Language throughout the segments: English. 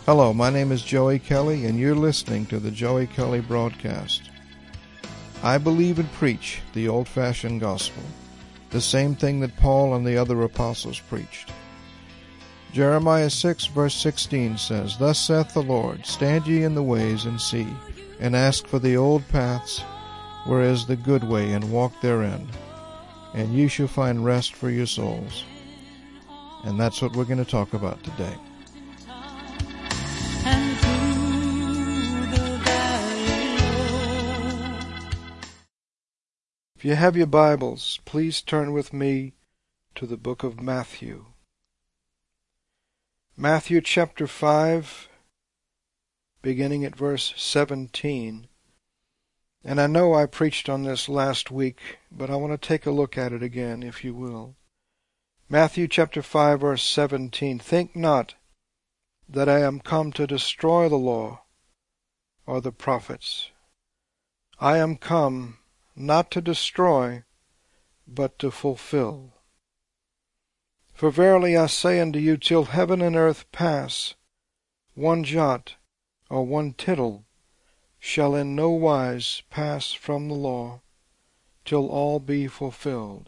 Hello, my name is Joey Kelly, and you're listening to the Joey Kelly Broadcast. I believe and preach the old-fashioned gospel, the same thing that Paul and the other apostles preached. Jeremiah 6, verse 16 says, "Thus saith the Lord, stand ye in the ways and see, and ask for the old paths, where is the good way, and walk therein, and ye shall find rest for your souls." And that's what we're going to talk about today. If you have your Bibles, please turn with me to the book of Matthew. Matthew chapter 5, beginning at verse 17. And I know I preached on this last week, but I want to take a look at it again, if you will. Matthew chapter 5, verse 17. "Think not that I am come to destroy the law or the prophets. I am come not to destroy, but to fulfill. For verily I say unto you, till heaven and earth pass, one jot or one tittle shall in no wise pass from the law, till all be fulfilled.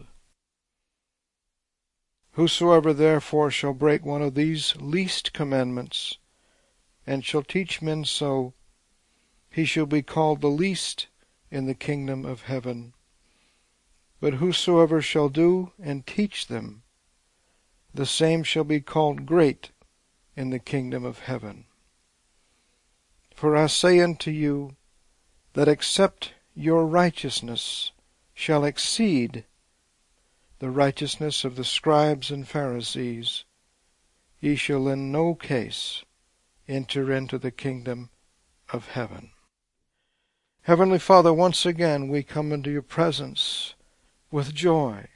Whosoever therefore shall break one of these least commandments, and shall teach men so, he shall be called the least in the kingdom of heaven. But whosoever shall do and teach them, the same shall be called great in the kingdom of heaven. For I say unto you, that except your righteousness shall exceed the righteousness of the scribes and Pharisees, ye shall in no case enter into the kingdom of heaven." Heavenly Father, once again we come into your presence with joy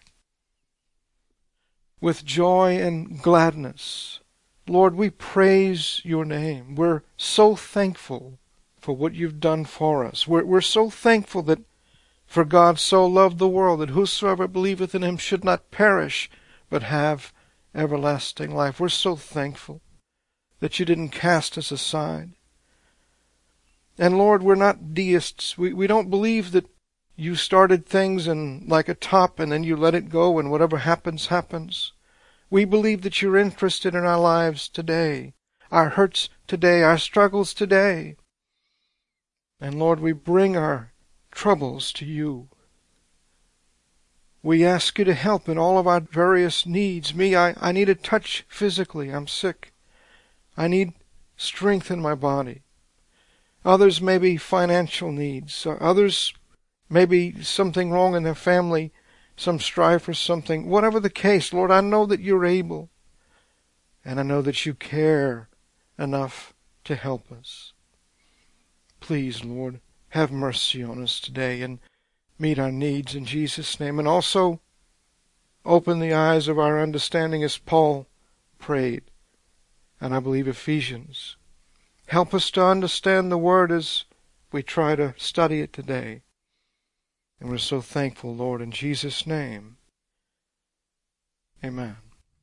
and gladness. Lord, we praise your name. We're so thankful for what you've done for us. We're so thankful that for God so loved the world, that whosoever believeth in him should not perish, but have everlasting life. We're so thankful that you didn't cast us aside. And Lord, we're not deists. We don't believe that you started things in like a top and then you let it go and whatever happens, happens. We believe that you're interested in our lives today, our hurts today, our struggles today. And Lord, we bring our troubles to you. We ask you to help in all of our various needs. I need a touch physically. I'm sick. I need strength in my body. Others may be financial needs. Others may be something wrong in their family, some strife or something. Whatever the case, Lord, I know that you're able. And I know that you care enough to help us. Please, Lord, have mercy on us today and meet our needs in Jesus' name. And also open the eyes of our understanding as Paul prayed, and I believe Ephesians. Help us to understand the Word as we try to study it today. And we're so thankful, Lord, in Jesus' name. Amen.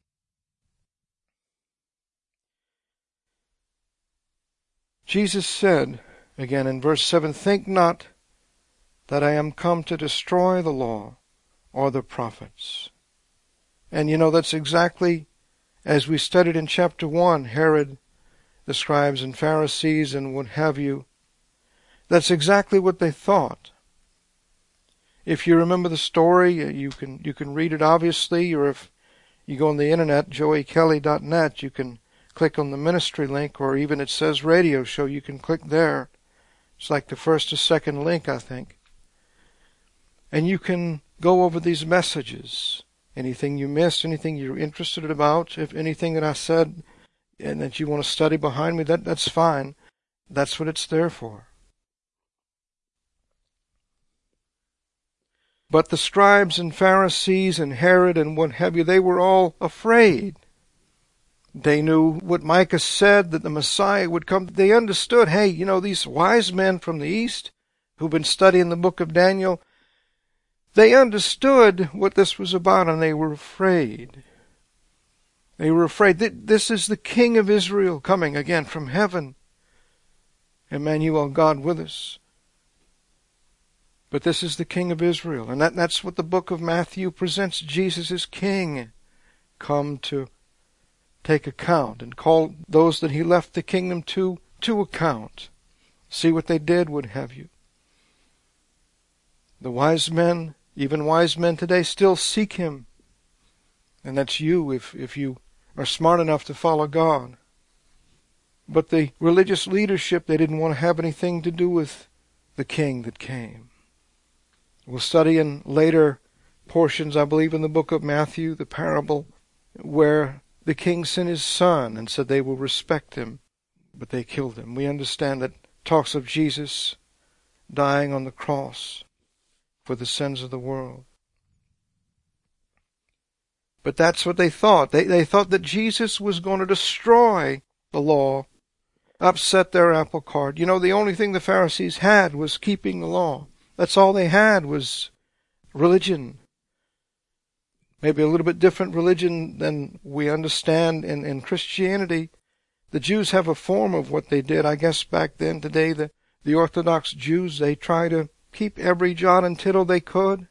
Jesus said, again in verse 7, "Think not that I am come to destroy the law or the prophets." And you know, that's exactly as we studied in chapter 1, Herod, the scribes and Pharisees and what have you. That's exactly what they thought. If you remember the story, you can read it obviously, or if you go on the internet, joeykelly.net, you can click on the ministry link, or even it says radio show, you can click there. It's like the first or second link, I think. And you can go over these messages. Anything you missed, anything you're interested about, if anything that I said and that you want to study behind me, that's fine. That's what it's there for. But the scribes and Pharisees and Herod and what have you, they were all afraid. They knew what Micah said, that the Messiah would come. They understood, hey, you know, these wise men from the East who've been studying the book of Daniel, they understood what this was about and they were afraid. They were afraid that this is the King of Israel coming again from heaven. Emmanuel, God with us. But this is the King of Israel. And that's what the book of Matthew presents. Jesus is King, come to take account and call those that he left the kingdom to account. See what they did, would have you. The wise men, even wise men today, still seek him. And that's you if you are smart enough to follow God. But the religious leadership, they didn't want to have anything to do with the king that came. We'll study in later portions, I believe, in the book of Matthew, the parable where the king sent his son and said they will respect him, but they killed him. We understand that talks of Jesus dying on the cross for the sins of the world. But that's what they thought. They thought that Jesus was going to destroy the law, upset their apple cart. You know, the only thing the Pharisees had was keeping the law. That's all they had was religion. Maybe a little bit different religion than we understand in Christianity. The Jews have a form of what they did, I guess, back then. Today, the Orthodox Jews, they try to keep every jot and tittle they could.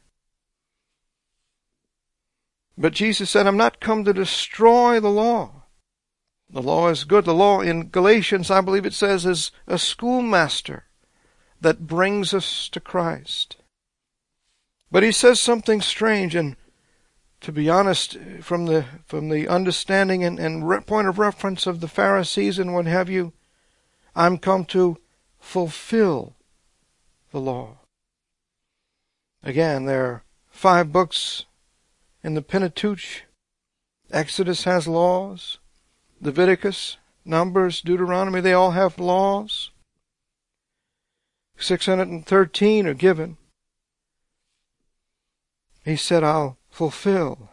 But Jesus said, I'm not come to destroy the law. The law is good. The law in Galatians, I believe it says, is a schoolmaster that brings us to Christ. But he says something strange, and to be honest, from the understanding and point of reference of the Pharisees and what have you, I'm come to fulfill the law. Again, there are 5 books in the Pentateuch. Exodus has laws. Leviticus, Numbers, Deuteronomy, they all have laws. 613 are given. He said, I'll fulfill.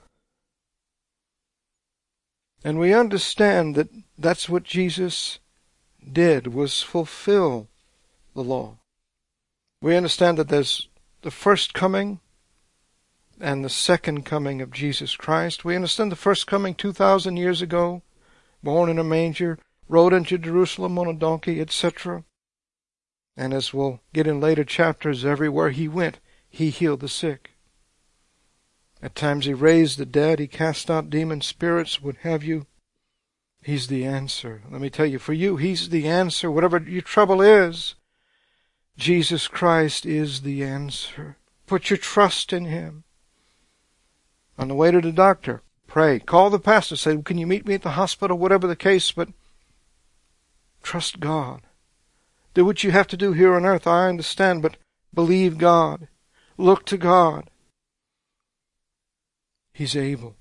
And we understand that that's what Jesus did, was fulfill the law. We understand that there's the first coming and the second coming of Jesus Christ. We understand the first coming 2,000 years ago, born in a manger, rode into Jerusalem on a donkey, etc. And as we'll get in later chapters, everywhere he went, he healed the sick. At times he raised the dead, he cast out demon spirits, what have you. He's the answer. Let me tell you, for you, he's the answer. Whatever your trouble is, Jesus Christ is the answer. Put your trust in him. On the way to the doctor, pray. Call the pastor, say, can you meet me at the hospital, whatever the case, but trust God. Do what you have to do here on earth, I understand, but believe God. Look to God. He's able.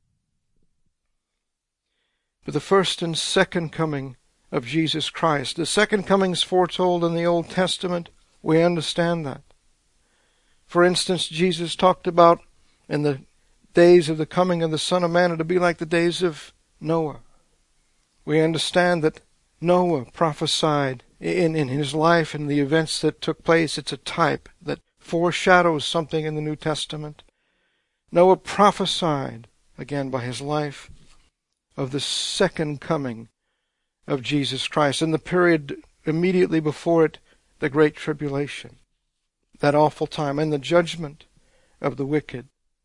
But the first and second coming of Jesus Christ, the second coming is foretold in the Old Testament. We understand that. For instance, Jesus talked about in the days of the coming of the Son of Man, it will be like the days of Noah. We understand that Noah prophesied in his life and the events that took place. It's a type that foreshadows something in the New Testament. Noah prophesied, again by his life, of the second coming of Jesus Christ, and the period immediately before it, the Great Tribulation, that awful time, and the judgment of the wicked.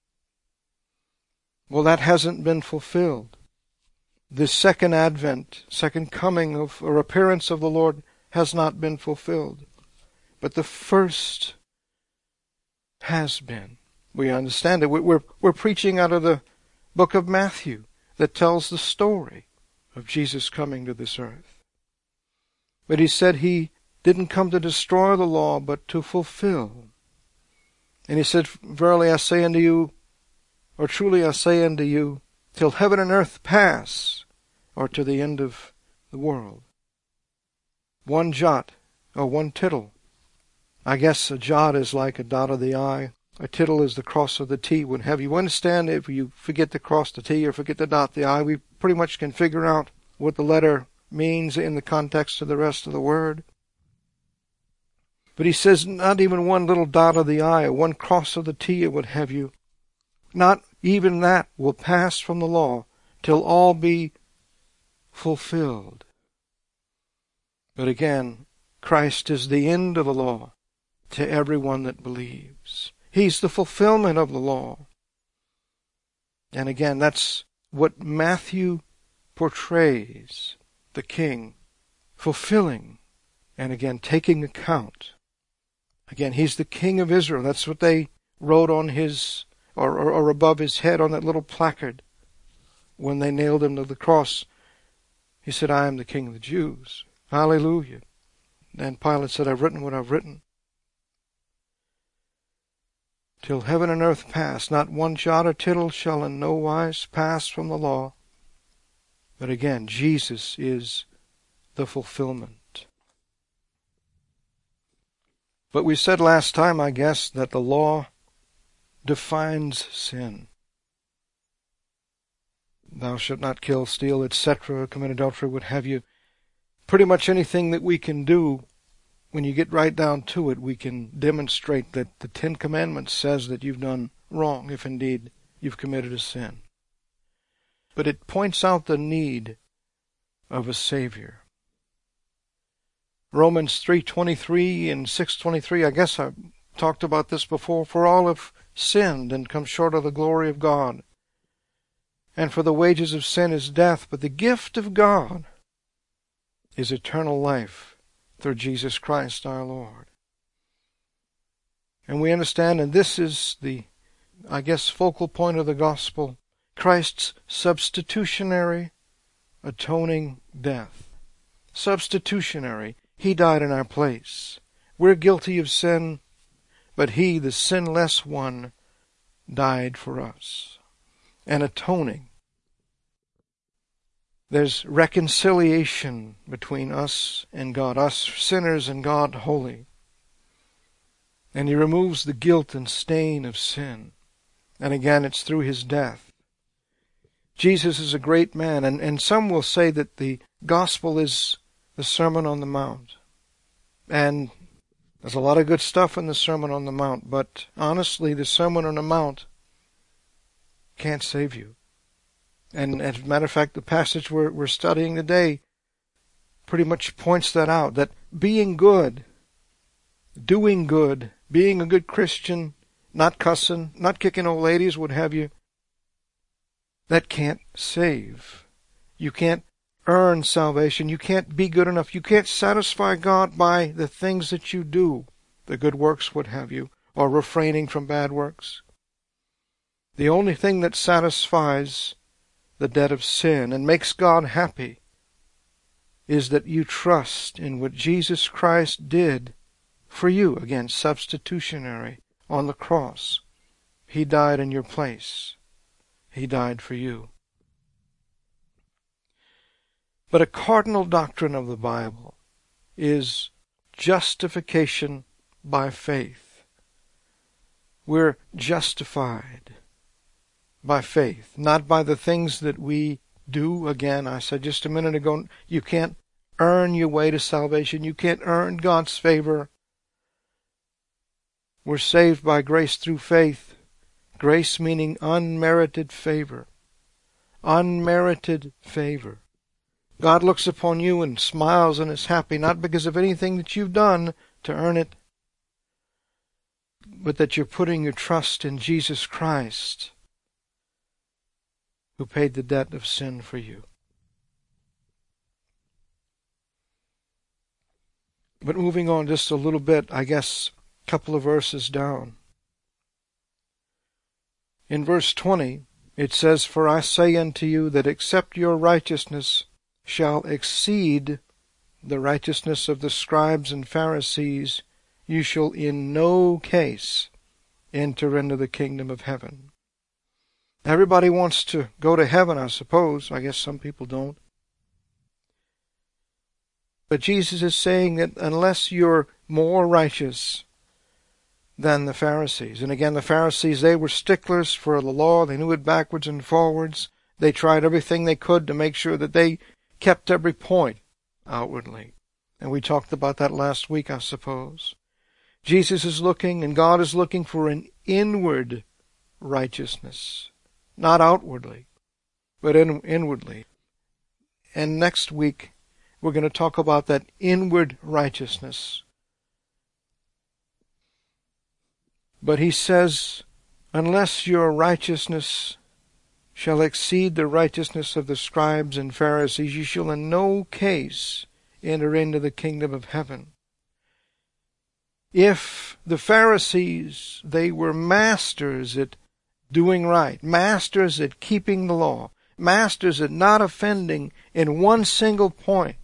Well, that hasn't been fulfilled. The second advent, second coming of or appearance of the Lord has not been fulfilled. But the first has been. We understand it. We're preaching out of the book of Matthew that tells the story of Jesus coming to this earth. But he said he didn't come to destroy the law, but to fulfill. And he said, verily I say unto you, or truly I say unto you, till heaven and earth pass, or to the end of the world. One jot, or one tittle. I guess a jot is like a dot of the I. A tittle is the cross of the T. Would have you understand, if you forget to cross the T or forget to dot the I, we pretty much can figure out what the letter means in the context of the rest of the word. But he says not even one little dot of the I or one cross of the T or what have you. Not even that will pass from the law till all be fulfilled. But again, Christ is the end of the law to everyone that believes. He's the fulfillment of the law. And again, that's what Matthew portrays, the King, fulfilling, and again, taking account. Again, He's the King of Israel. That's what they wrote on his, or above his head on that little placard when they nailed him to the cross. He said, I am the King of the Jews. Hallelujah. And Pilate said, I've written what I've written. Till heaven and earth pass, not one jot or tittle shall in no wise pass from the law. But again, Jesus is the fulfillment. But we said last time, I guess, that the law defines sin. Thou shalt not kill, steal, etc., commit adultery, what have you. Pretty much anything that we can do, when you get right down to it, we can demonstrate that the Ten Commandments says that you've done wrong, if indeed you've committed a sin. But it points out the need of a Savior. Romans 3:23 and 6:23, I guess I've talked about this before. For all have sinned and come short of the glory of God. And for the wages of sin is death, but the gift of God is eternal life through Jesus Christ our Lord. And we understand, and this is the, I guess, focal point of the gospel, Christ's substitutionary atoning death. Substitutionary. He died in our place. We're guilty of sin, but He, the sinless one, died for us. And atoning. There's reconciliation between us and God, us sinners and God holy. And He removes the guilt and stain of sin. And again, it's through His death. Jesus is a great man, and some will say that the gospel is the Sermon on the Mount. And there's a lot of good stuff in the Sermon on the Mount, but honestly, the Sermon on the Mount can't save you. And as a matter of fact, the passage we're studying today pretty much points that out, that being good, doing good, being a good Christian, not cussing, not kicking old ladies, what have you, that can't save. You can't earn salvation. You can't be good enough. You can't satisfy God by the things that you do, the good works, what have you, or refraining from bad works. The only thing that satisfies the debt of sin and makes God happy is that you trust in what Jesus Christ did for you. Again, substitutionary on the cross. He died in your place. He died for you. But a cardinal doctrine of the Bible is justification by faith. We're justified by faith, not by the things that we do. Again, I said just a minute ago, you can't earn your way to salvation. You can't earn God's favor. We're saved by grace through faith. Grace meaning unmerited favor. Unmerited favor. God looks upon you and smiles and is happy, not because of anything that you've done to earn it, but that you're putting your trust in Jesus Christ, who paid the debt of sin for you. But moving on just a little bit, I guess, a couple of verses down. In verse 20, it says, For I say unto you that except your righteousness shall exceed the righteousness of the scribes and Pharisees, you shall in no case enter into the kingdom of heaven. Everybody wants to go to heaven, I suppose. I guess some people don't. But Jesus is saying that unless you're more righteous than the Pharisees, and again, the Pharisees, they were sticklers for the law. They knew it backwards and forwards. They tried everything they could to make sure that they kept every point outwardly. And we talked about that last week, I suppose. Jesus is looking, and God is looking for an inward righteousness, not outwardly, but inwardly. And next week, we're going to talk about that inward righteousness. But he says, unless your righteousness shall exceed the righteousness of the scribes and Pharisees, you shall in no case enter into the kingdom of heaven. If the Pharisees, they were masters at doing right, masters at keeping the law, masters at not offending in one single point,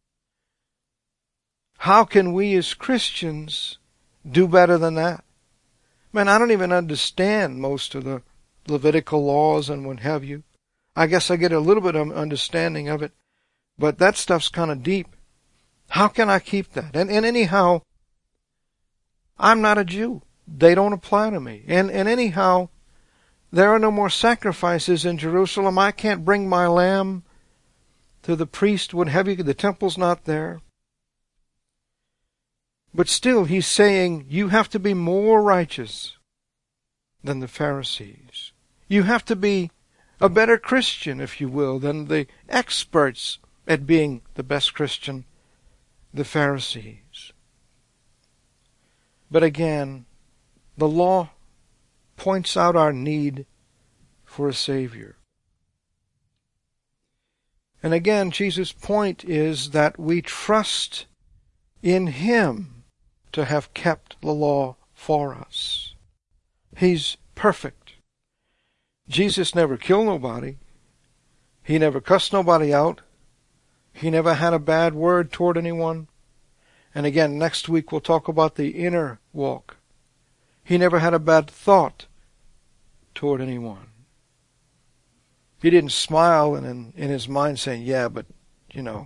how can we as Christians do better than that? Man, I don't even understand most of the Levitical laws and what have you. I guess I get a little bit of understanding of it, but that stuff's kind of deep. How can I keep that? And anyhow, I'm not a Jew. They don't apply to me. And anyhow, there are no more sacrifices in Jerusalem. I can't bring my lamb to the priest, what have you. The temple's not there. But still, he's saying, you have to be more righteous than the Pharisees. You have to be a better Christian, if you will, than the experts at being the best Christian, the Pharisees. But again, the law points out our need for a Savior. And again, Jesus' point is that we trust in Him to have kept the law for us. He's perfect. Jesus never killed nobody. He never cussed nobody out. He never had a bad word toward anyone. And again, next week we'll talk about the inner walk. He never had a bad thought toward anyone. He didn't smile and in his mind saying, yeah, but, you know.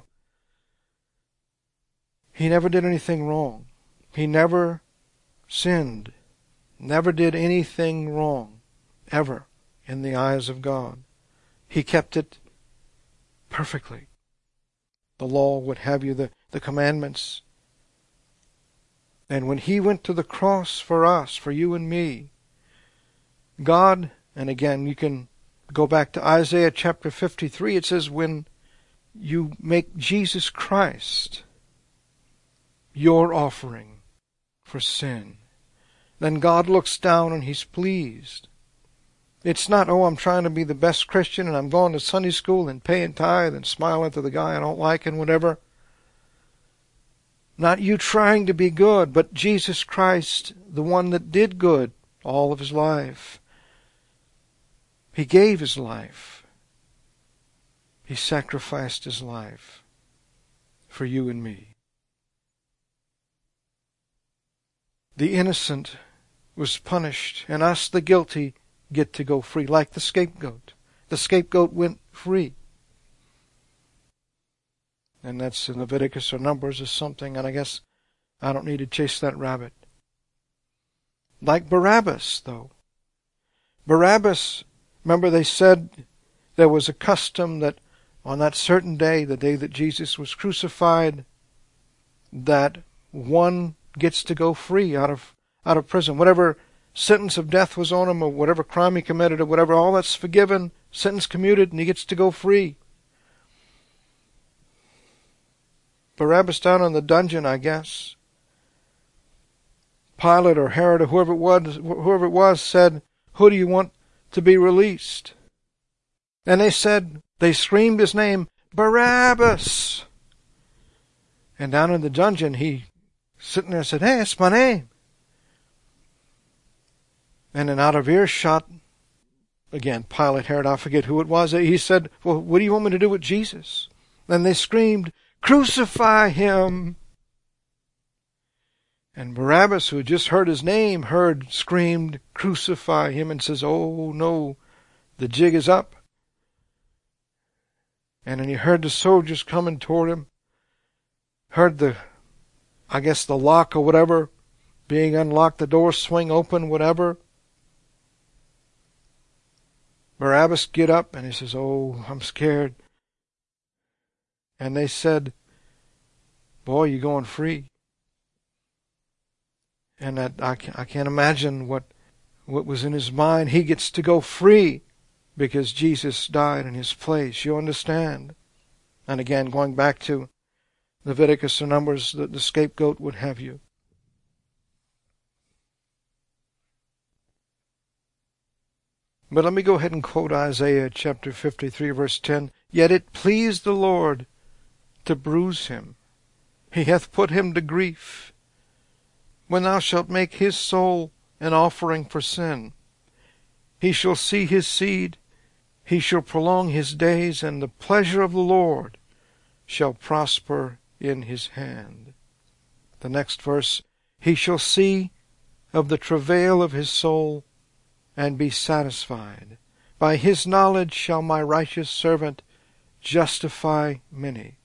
He never did anything wrong. He never sinned. Never did anything wrong, ever, in the eyes of God. He kept it perfectly. The law would have you, the commandments. And when He went to the cross for us, for you and me, God, and again, you can go back to Isaiah chapter 53, it says, when you make Jesus Christ your offering for sin, then God looks down and He's pleased. It's not, oh, I'm trying to be the best Christian and I'm going to Sunday school and paying tithe and smiling to the guy I don't like and whatever. Not you trying to be good, but Jesus Christ, the one that did good all of His life. He gave His life. He sacrificed His life for you and me. The innocent was punished, and us, the guilty, get to go free, like the scapegoat. The scapegoat went free. And that's in Leviticus or Numbers or something, and I guess I don't need to chase that rabbit. Like Barabbas, though. Barabbas, remember they said there was a custom that on that certain day, the day that Jesus was crucified, that one gets to go free out of prison. Whatever sentence of death was on him, or whatever crime he committed, or whatever, all that's forgiven, sentence commuted, and he gets to go free. Barabbas down in the dungeon, I guess. Pilate or Herod or whoever it was said, who do you want to be released? And they screamed his name, Barabbas. And down in the dungeon, he sitting there said, hey, it's my name. And then out of earshot, again, Pilate, Herod, I forget who it was, he said, well, what do you want me to do with Jesus? Then they screamed, crucify him. And Barabbas, who had just heard his name, screamed, crucify him, and says, oh no, the jig is up. And then he heard the soldiers coming toward him, heard the lock or whatever being unlocked, the door swing open, whatever. Barabbas get up and he says, oh, I'm scared. And they said, boy, you're going free. And I can't imagine what was in his mind. He gets to go free because Jesus died in his place. You understand? And again, going back to Leviticus or Numbers, the scapegoat would have you. But let me go ahead and quote Isaiah chapter 53, verse 10. Yet it pleased the Lord to bruise him. He hath put him to grief. When thou shalt make his soul an offering for sin, he shall see his seed, he shall prolong his days, and the pleasure of the Lord shall prosper in his hand. The next verse, he shall see of the travail of his soul, and be satisfied. By his knowledge shall my righteous servant justify many,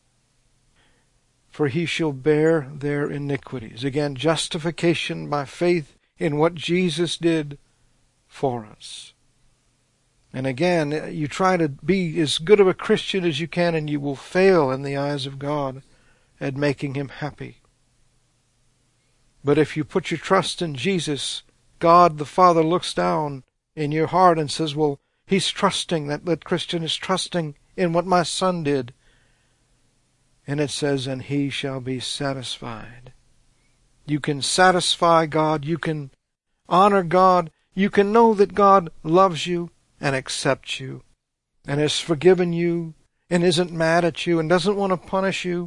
for he shall bear their iniquities. Again, justification by faith in what Jesus did for us. And again, you try to be as good of a Christian as you can, and you will fail in the eyes of God at making him happy. But if you put your trust in Jesus, God the Father looks down in your heart and says, well, he's trusting, that Christian is trusting in what my Son did. And it says, and he shall be satisfied. You can satisfy God. You can honor God. You can know that God loves you and accepts you and has forgiven you and isn't mad at you and doesn't want to punish you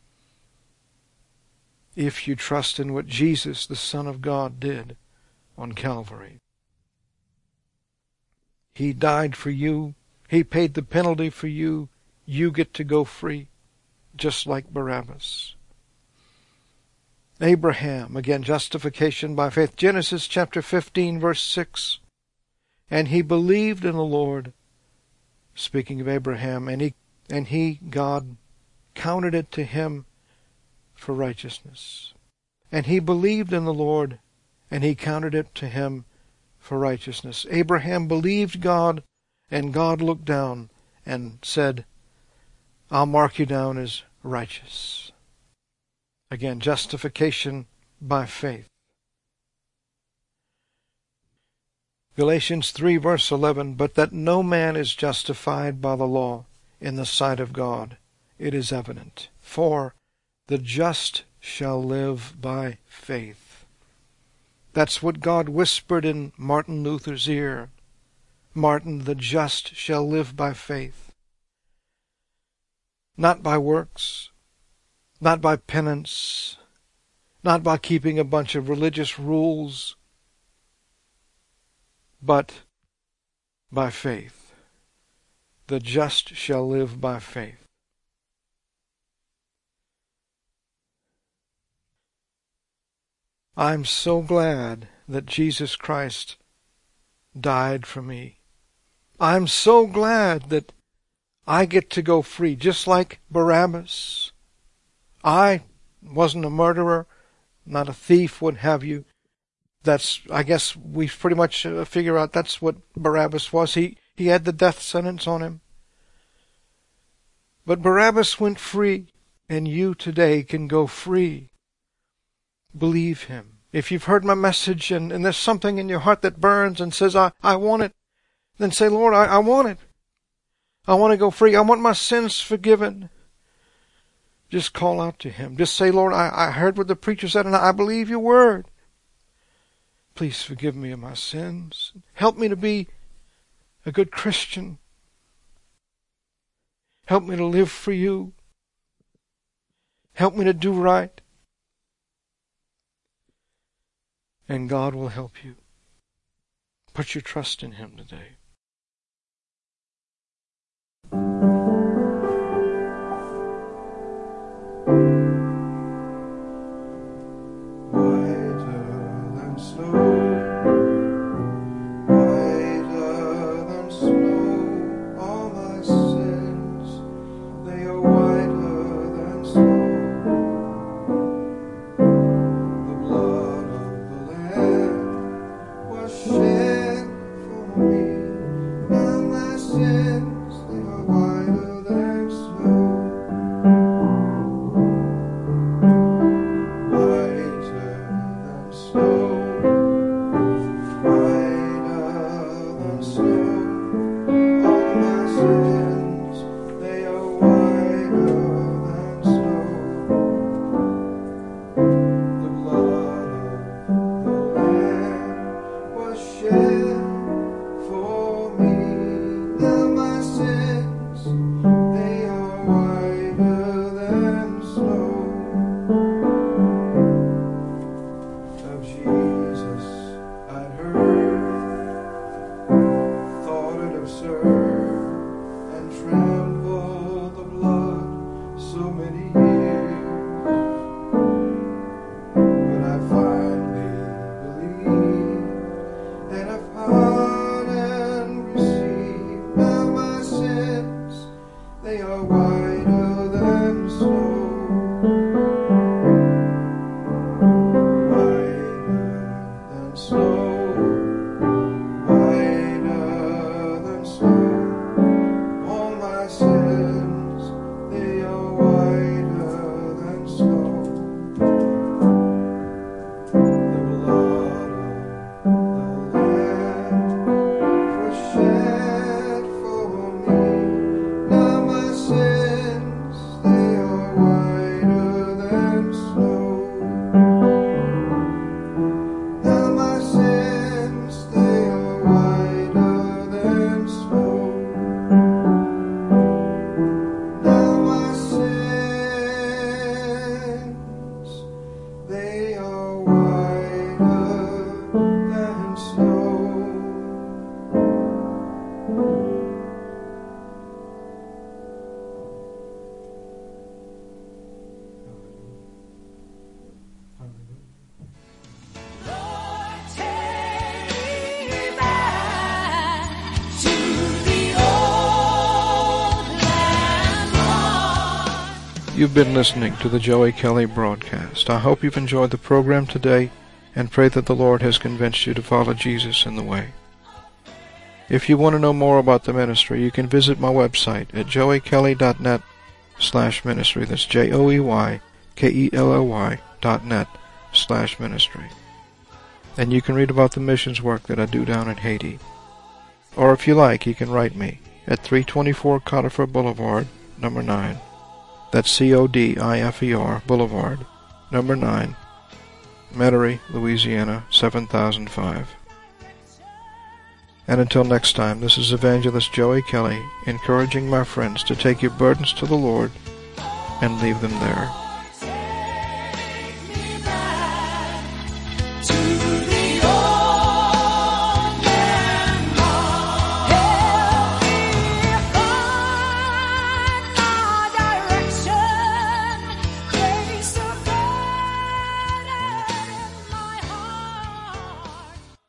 if you trust in what Jesus, the Son of God, did on Calvary. He died for you. He paid the penalty for you. You get to go free, just like Barabbas. Abraham, again, justification by faith. Genesis chapter 15, verse 6. And he believed in the Lord, speaking of Abraham, and he, God, counted it to him for righteousness. And he believed in the Lord, and he counted it to him for righteousness. Abraham believed God, and God looked down and said, I'll mark you down as righteous. Again, justification by faith. Galatians 3, verse 11, but that no man is justified by the law in the sight of God, it is evident. For the just shall live by faith. That's what God whispered in Martin Luther's ear. Martin, the just shall live by faith. Not by works, not by penance, not by keeping a bunch of religious rules, but by faith. The just shall live by faith. I'm so glad that Jesus Christ died for me. I'm so glad that I get to go free, just like Barabbas. I wasn't a murderer, not a thief, what have you. I guess we pretty much figure out that's what Barabbas was. He had the death sentence on him. But Barabbas went free, and you today can go free. Believe him. If you've heard my message and there's something in your heart that burns and says, I want it, then say, Lord, I want it. I want to go free. I want my sins forgiven. Just call out to him. Just say, Lord, I heard what the preacher said, and I believe your word. Please forgive me of my sins. Help me to be a good Christian. Help me to live for you. Help me to do right. And God will help you. Put your trust in him today. You've been listening to the Joey Kelly broadcast. I hope you've enjoyed the program today and pray that the Lord has convinced you to follow Jesus in the way. If you want to know more about the ministry, you can visit my website at joeykelly.net/ministry. That's joeykelly.net/ministry. And you can read about the missions work that I do down in Haiti. Or if you like, you can write me at 324 Codifer Boulevard, number 9. That's Codifer Boulevard, number 9, Metairie, Louisiana, 7005. And until next time, this is Evangelist Joey Kelly, encouraging my friends to take your burdens to the Lord and leave them there.